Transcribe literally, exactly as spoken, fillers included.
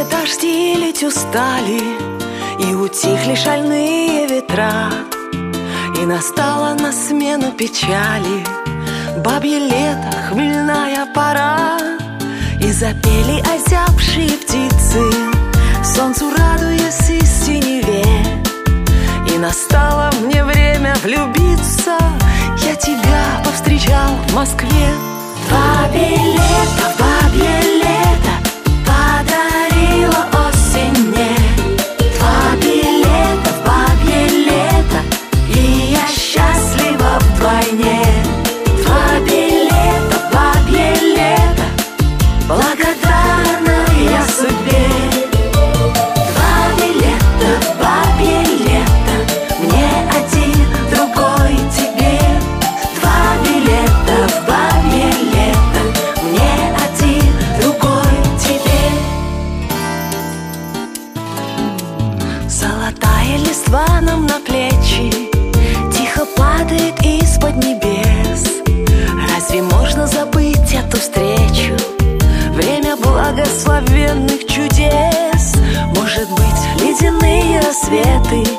Все дожди лить устали, и утихли шальные ветра, и настала на смену печали бабье лето, хмельная пора. И запели озябшие птицы, солнцу радуясь из синеве. И настало мне время влюбиться, я тебя повстречал в Москве. Бабье лето, бабье лето подарила осень мне. Бабье лето, бабье лето, и я счастлива вдвойне. Бабье лето, бабье лето, благодарна я судьбе. Бабье лето, бабье лето, мне один, другой тебе. Бабье лето, бабье лето, мне один, другой тебе. Золотая листва нам на плечи тихо падает из-под небес. Разве можно забыть эту встречу? Время благословенных чудес. Может быть, ледяные рассветы